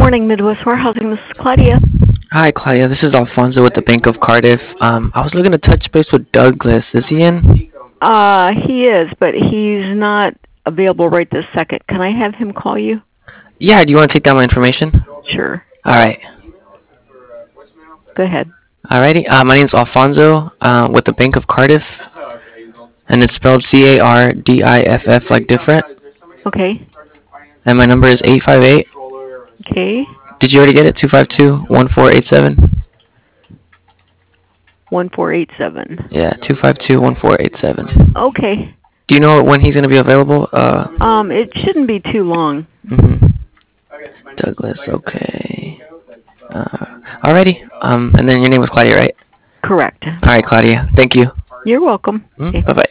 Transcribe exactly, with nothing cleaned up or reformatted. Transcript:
morning, Midwest Warehousing. This is Claudia. Hi, Claudia. This is Alfonso with the Bank of Cardiff. Um, I was looking to touch base with Douglas. Is he in? Uh, he is, but he's not available right this second. Can I have him call you? Yeah, do you want to take down my information? Sure. Alright. Go ahead. Alrighty. Uh, my name's Alfonso uh, with the Bank of Cardiff. And it's spelled C A R D I F F like different. Okay. And my number is eight five eight. Okay. Did you already get it? two five two, one four eight seven? one four eight seven. Yeah, two five two, one four eight seven. Okay. Do you know when he's going to be available? Uh, Um, it shouldn't be too long. hmm Douglas, okay. Uh, alrighty. Um, and then your name was Claudia, right? Correct. Alright, Claudia. Thank you. You're welcome. Mm, Okay. bye-bye.